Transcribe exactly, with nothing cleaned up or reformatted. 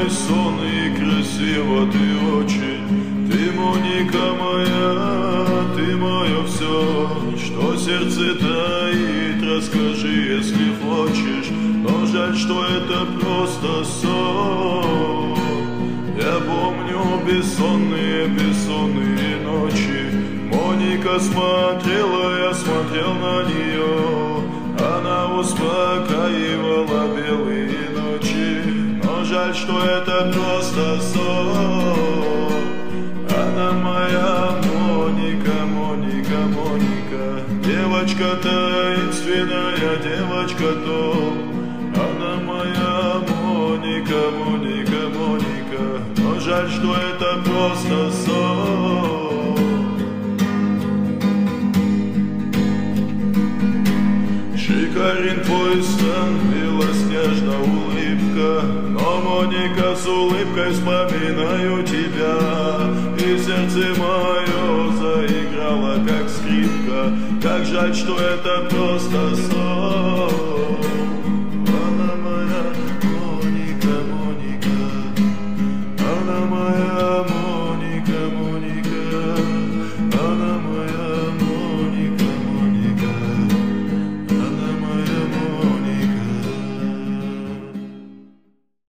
мой сон и красиво ты очень. Ты, Моника моя, ты мое все, что сердце таит, расскажи, если хочешь. Но жаль, что это просто сон. Я помню бессонные, бессонные ночи. Моника смотрела, я смотрел на нее. Она успокаивала белые ночи. Но жаль, что это просто сон. Она моя Моника, Моника, Моника. Девочка таинственная, девочка топ. Она моя Моника, Моника, Моника. Но жаль, что это просто сон. Шикарен твой стан, белоснежна улыбка. Но, Моника, с улыбкой вспоминаю тебя. И сердце мое заиграло, как скрипка. Как жаль, что это просто сон.